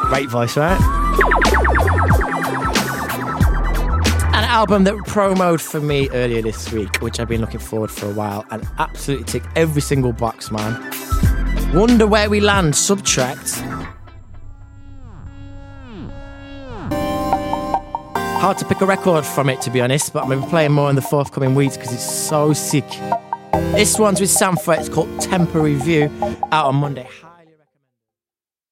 Great voice, right? An album that promoted for me earlier this week, which I've been looking forward for a while, and absolutely ticked every single box, man. Wonder Where We Land, Subtract. Hard to pick a record from it, to be honest, but I'm going to be playing more in the forthcoming weeks because it's so sick. This one's with Sampha. It's called Temporary View, out on Monday.